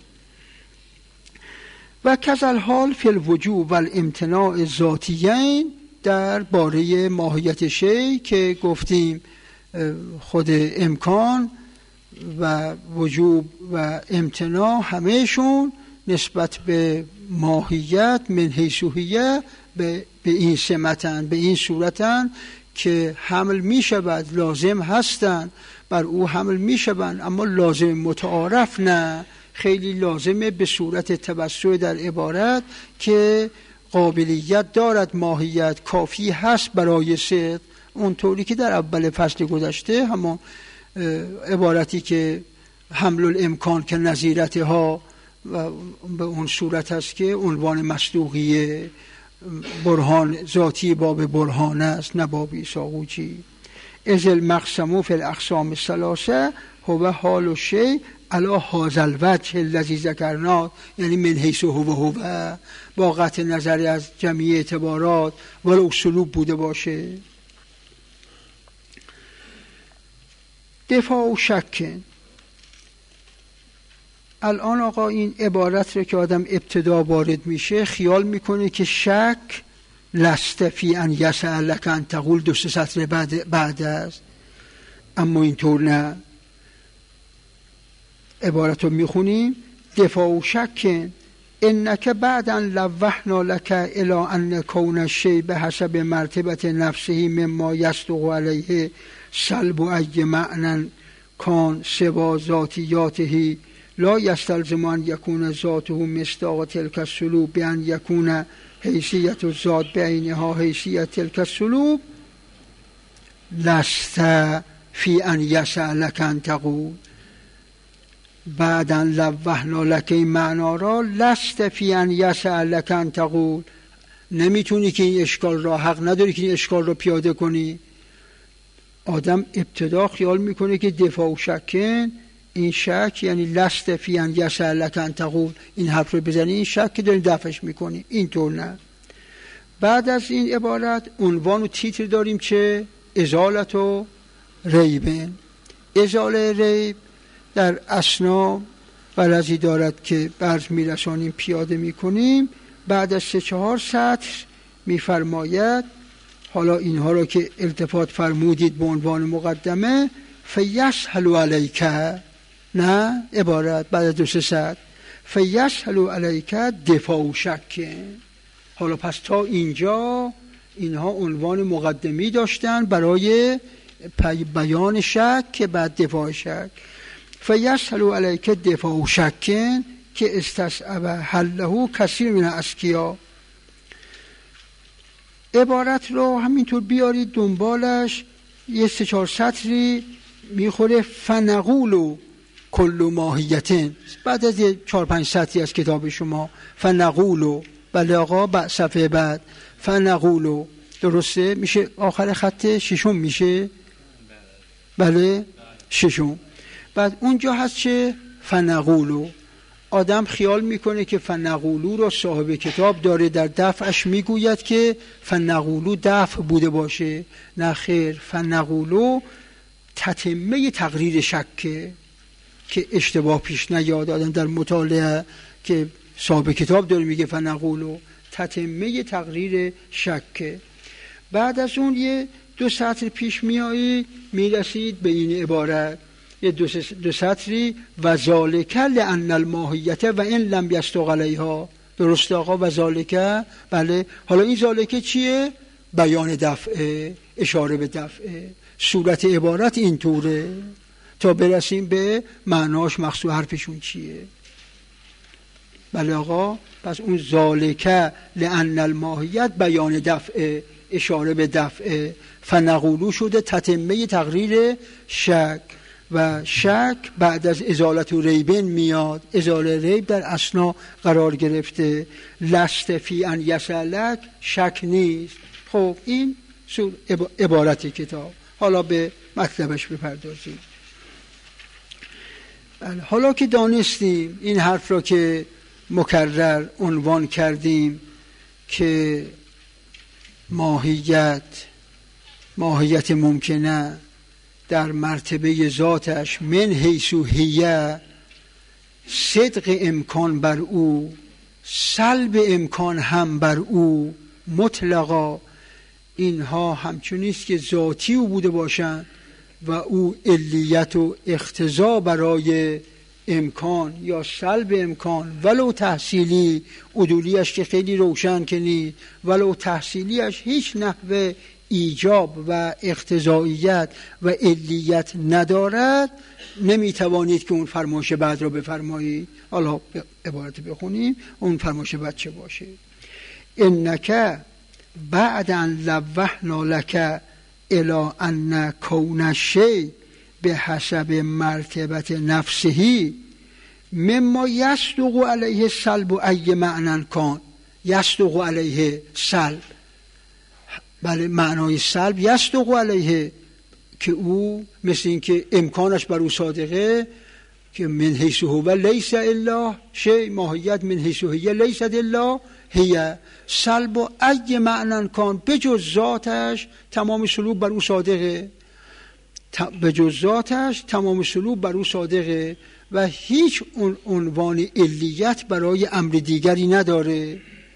و کذل حال فی الوجوب و الامتناع ذاتیین در باره ماهیت شی که گفتیم خود امکان و وجوب و امتناع همهشون نسبت به ماهیت من حیث هیه به این سمتن، به این صورتن که حمل می شود، لازم هستن بر او حمل می شوند، اما لازم متعارف نه، خیلی لازمه به صورت توسع در عبارت که قابلیت دارد ماهیت کافی هست برای صدق، اونطوری که در اول فصل گذشته همون عبارتی که حمل الامکان که نظیرته ها و به اون صورت هست که عنوان مصدوقیه، برهان ذاتی باب برهان است نه باب ایساقوچی. از المقسم فی الاقسام الثلاثه هو حال و شی علا هذا الوجه الذی ذکرنا، یعنی من حیث هو هو با قطع نظر از جمعی اعتبارات ولو سلوب بوده باشه. دفاع و شک. الان آقا این عبارت رو که آدم ابتدا وارد میشه خیال میکنه که شک لست فی ان یسألک ان تقول دو سه سطر بعد, بعد است، اما اینطور نه. عبارت رو میخونیم دفاع و شک انک بعدا لوحنا لک الی ان کون الشیء بحسب مرتبه نفسه مما یصدق علیه سلب و ای معنی کان سوا ذاتیاته لا یستلزم ان یکون ذاته مصداق تلک السلوب بان یکون حیثیت الذات بعینها حیثیت تلک السلوب لست فی ان یسألک ان تقول بعدا لوحنا لک این معنا را لست فی ان یسألک ان تقول. نمیتونی که این اشکال را، حق نداری که این اشکال را پیاده کنی. آدم ابتدا خیال میکنه که دفاع و شکن، این شک یعنی لست فی ان یسألک ان تقول، این حرف رو بزنی این شک که داری دفعش میکنی. اینطور نه. بعد از این عبارت عنوان و تیتر داریم چه؟ ازالت و ریبن. ازاله ریب در اسنا غرضی دارد که برز میرسانیم پیاده میکنیم. بعد از سه چهار سطر میفرماید حالا اینها را که التفات فرمودید به عنوان مقدمه فیسهل علیک، نه عبارت بعد از دو سه سطر فیسهل علیک دفاع و شک. حالا پس تا اینجا اینها عنوان مقدمی داشتن برای بیان شک که بعد دفاع شک. فیسهل علیک دفاع و شک که استصعب حله کثیر من الاذکیا. عبارت رو همینطور بیارید دنبالش یه سه چهار سطری میخوره. فنقول کل ماهیتن، بعد از یه چهار پنج سطری از کتاب شما فنقول، بله آقا صفحه بعد فنقول، درسته؟ میشه آخر خط ششم میشه، بله ششم. بعد اونجا هست چه؟ فنقول. آدم خیال میکنه که فنقولو را صاحب کتاب داره در دفعش میگوید که فنقولو دفع بوده باشه. نه خیر، فنقولو تتمه تقریر شکه که اشتباه پیش نیاد آدم در مطالعه که صاحب کتاب داره میگه فنقولو تتمه تقریر شکه. بعد از اون یه دو سطر پیش میایی میرسید به این عبارت، یه دو, دو سطری و ذالک لان الماهیت و این لم یستق علیها. درست آقا؟ و ذالک، بله. حالا این ذالک چیه؟ بیان دفعه، اشاره به دفعه. صورت عبارت اینطوره تا برسیم به معناش، مقصود حرفشون چیه. بله آقا؟ پس اون ذالک لان الماهیت بیان دفعه، اشاره به دفعه. فنقولو شده تتمه تقریر شک و شک بعد از ازالت و ریبن میاد. ازاله ریب در اسنا قرار گرفته. لست فی ان یسألک شک نیست. خب این عبارت کتاب. حالا به مطلبش بپردازیم. حالا که دانستیم این حرف را که مکرر عنوان کردیم که ماهیت ماهیت ممکنه در مرتبه ذاتش من حیث هیه صدق امکان بر او، سلب امکان هم بر او مطلقا، اینها همچنیست که ذاتی او بوده باشند و او علیت و اقتضا برای امکان یا سلب امکان ولو تحصیلی، عدولیش که خیلی روشن کنید، ولو تحصیلیش هیچ نحوه ایجاب و اقتضاییت و علیت ندارد، نمیتوانید که اون فرمایش بعد را بفرمایید. حالا عبارت بخونیم اون فرمایش بعد چه باشه. انک بعد ان لوحنا لک الی ان کون الشیء به حسب مرتبت نفسه مما یصدق علیه سلب و ای معنی کان. یصدق علیه سلب، بله معنای سلب یصدق علیه، که او مثل این که امکانش بر او صادقه که من حیث هو لیس الا شیء، ماهیت من حیث هی لیست الا هی. سلب و ای معنی کان، بجز ذاتش تمام سلوک بر او صادقه، بجز ذاتش تمام سلوک بر او صادقه و هیچ عنوان علیت برای امر دیگری نداره.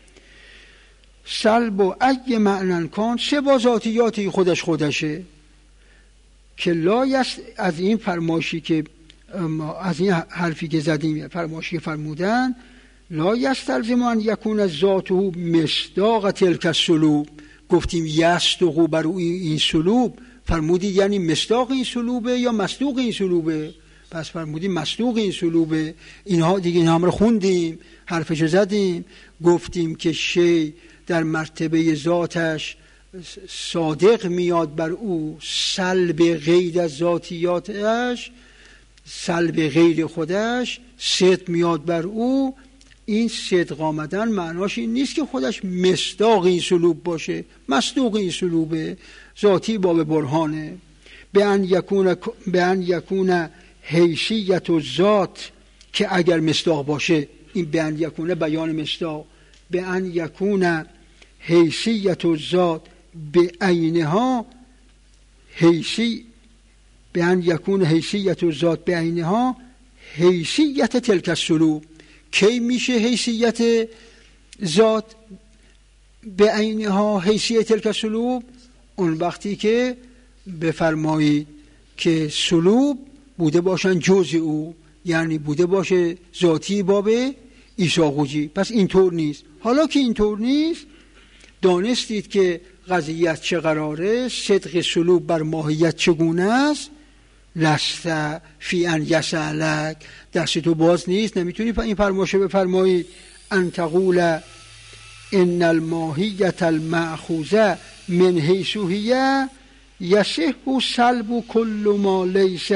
سلب و ای معنی کان سوا ذاتیاتی خودش خودشه که لایست. از این فرمایشی که از این حرفی که زدیم، فرمایشی فرمودن لا یستلزم ان یکون ذاته مصداق تلک السلوب، گفتیم یصدق بر این سلوب، فرمودید یعنی مصداق این سلوبه یا مصدوق این سلوبه؟ پس فرمودیم مصدوق این سلوبه. اینها دیگه اینها هم رو خوندیم، حرفشو زدیم، گفتیم که شی در مرتبه ذاتش صادق میاد بر او، سلب غیر از ذاتیاتش، سلب غیر خودش صدق میاد بر او. این صدق آمدن معناش این نیست که خودش مصداق این سلوب باشه، مصدوق این سلوبه، ذاتی باب برهانه. به ان یکون به ان یکون حیثیت و ذات، که اگر مصداق باشه، این به ان یکون بیان مصداق، به ان یکون حیثیت و ذات به عینها، حیثی به ان یکون حیثیت و ذات به عینها حیثیت تلک السلوب. کی میشه حیثیت ذات به عینها حیثیت تلک السلوب؟ اون وقتی که بفرمایید که سلوب بوده باشن جزء او، یعنی بوده باشه ذاتی باب ایساقوجی. پس اینطور نیست. حالا که اینطور نیست، دانستید که قضیت چه قراره، صدق سلوب بر ماهیت چگونه است. لست فی ان یسألک، دست تو باز نیست، نمیتونی این فرمایشه بفرمایید ان تقول ان الماهیت المأخوذه من حیث هی یصح سلب کل ما لیس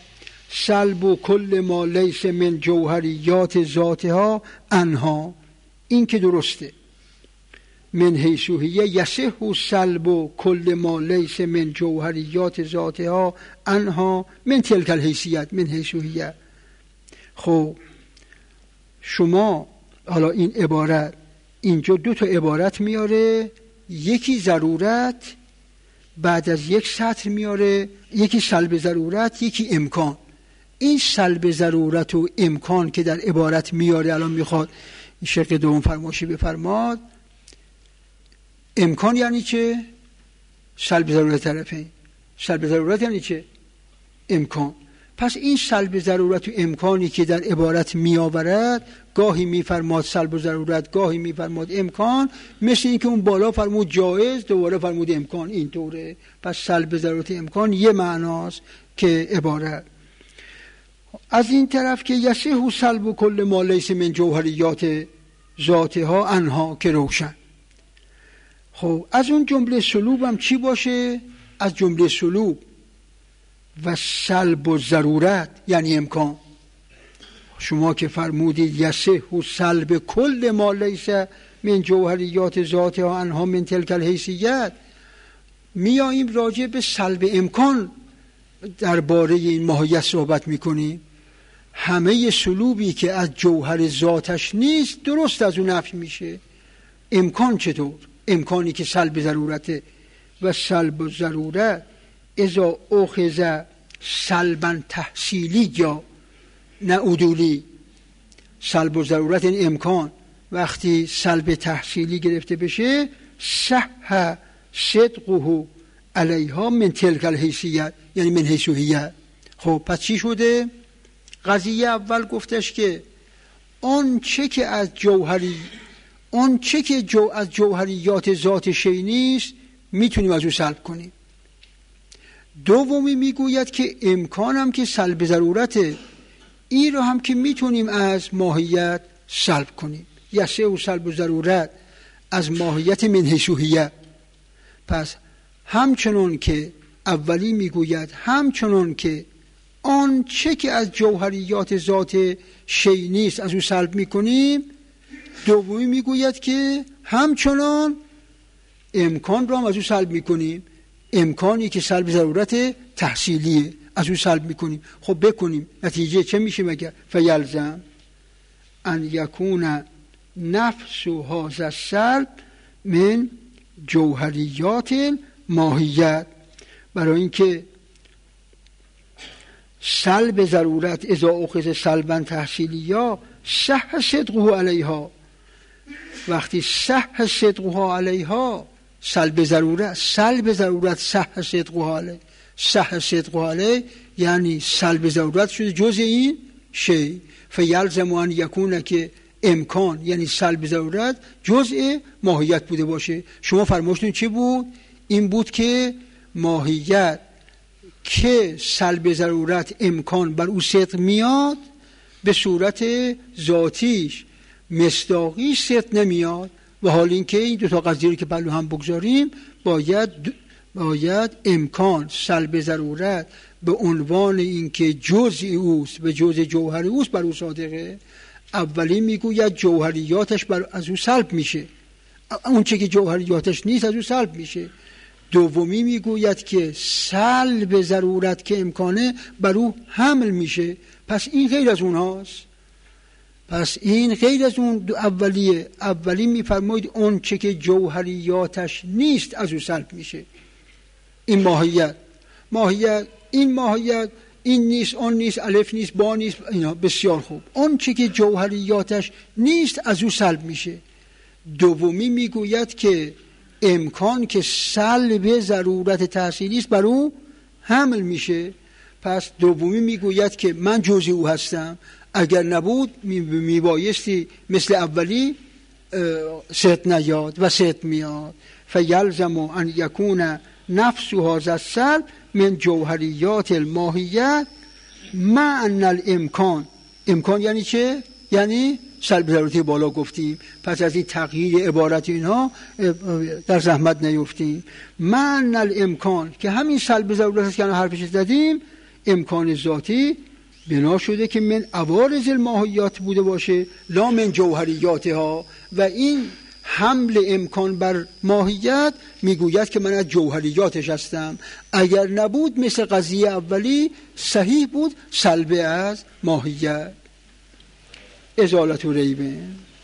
سلب کل ما لیس من جوهریات ذاتها عنها. این که درسته، من حیث هی یصح سلب کل ما لیس من جوهریات ذاتها عنها من تلک الحیثیت من حیث هی. خب شما حالا این عبارت اینجا دو تا عبارت میاره، یکی ضرورت بعد از یک سطر میاره، یکی سلب ضرورت، یکی امکان. این سلب ضرورت و امکان که در عبارت میاره، الان میخواد شق دوم فرمایشی بفرماد. امکان یعنی چه؟ سلب ضرورت طرفین. سلب ضرورت یعنی چه؟ امکان. پس این سلب ضرورت و امکانی که در عبارت می آورد، گاهی می فرماد سلب ضرورت، گاهی می فرماد امکان، مثل این که اون بالا فرمود جایز، دوباره فرمود امکان. این طوره. پس سلب ضرورت امکان یه معناست که عبارت. از این طرف که یصح سلب کل ما لیس من جوهریات ذاتها عنها که روشن. خب از اون جمله سلوب هم چی باشه؟ از جمله سلوب و سلب و ضرورت یعنی امکان. شما که فرمودید یصح سلب کل ما لیس من جوهریات ذاتها عنها من تلک الحیثیت، میاییم راجع به سلب امکان درباره این ماهیت صحبت میکنیم. همه سلوبی که از جوهر ذاتش نیست درست از اون نفی میشه. امکان چطور؟ امکانی که سلب ضرورته. و سلب ضرورت اذا اخذ سلبا تحصیلی یا نه عدولی. سلب ضرورت این امکان وقتی سلب تحصیلی گرفته بشه، صح صدقه علیها من تلک الحیثیت یعنی من حیث هی. خب پس چی شده؟ قضیه اول گفتش که آن چه که از جوهری آن چه که جو از جوهریات ذات شی نیست میتونیم از او سلب کنیم. دومی میگوید که امکانم که سلب ضرورته، این رو هم که میتونیم از ماهیت سلب کنیم. یصح و سلب و ضرورت از ماهیت من حیث هی. پس همچنان که اولی میگوید همچنان که آن چه که از جوهریات ذات شی نیست از او سلب میکنیم، دومی میگوید که همچنان امکان رو هم از او سلب میکنیم. امکانی که سلب ضرورت تحصیلیه از او سلب میکنیم. خب بکنیم، نتیجه چه میشه مگر؟ فیلزم ان یکون نفس و هذا السلب من جوهریات ماهیت. برای اینکه سلب ضرورت اذا اخذ سلبا تحصیلیا صح صدقه علیها، وقتی صح صدقه علیها سلب ضرورت سلب ضرورت صح صدقه علیه صح صدقه علیه یعنی سلب ضرورت شده جز این شی. فیلزم ان یکونه که امکان یعنی سلب ضرورت جزء ماهیت بوده باشه. شما فرمایشتون چی بود؟ این بود که ماهیت که سلب ضرورت امکان بر او صدق میاد، به صورت ذاتیش مصداقی صدق نمیاد. و حال اینکه این دو تا قضیه رو که پلو هم بگذاریم، باید باید امکان سلب ضرورت به عنوان اینکه جزئی اوست، به جزء جوهر اوست، بر او صادقه. اولی میگوید جوهریاتش بر از او سلب میشه، اون چه که جوهریاتش نیست از او سلب میشه. دومی میگوید که سلب ضرورت که امکانه بر او حمل میشه. پس این غیر از اونهاست. پس این غیر از اون دو اولیه. اولی میفرمایید اون چه که جوهریاتش نیست از او سلب میشه. این ماهیت ماهیت این ماهیت این نیست، اون نیست، الف نیست، با نیست، اینا بسیار خوب. اون چه که جوهریاتش نیست از او سلب میشه. دومی میگوید که امکان که سلب ضرورت تحصیلی است بر او حمل میشه. پس دومی میگوید که من جزء او هستم، اگر نبود میبایستی مثل اولی صدق نیاد و صدق میاد. فیلزم ان یکون نفس هذا السلب من جوهریات الماهیت مع ان الامکان. امکان یعنی چه؟ یعنی سلب ضرورتی بالا گفتیم، پس از این تغییر عبارت اینها در زحمت نیفتیم. مع ان الامکان که همین سلب ضرورت است که حرفش زدیم، امکان ذاتی بنا شده که من عوارض الماهیات بوده باشه، لا من جوهریاتها. و این حمل امکان بر ماهیت میگوید که من از جوهریاتش هستم. اگر نبود مثل قضیه اولی صحیح بود سلب از ماهیت. ازالت و ریبه.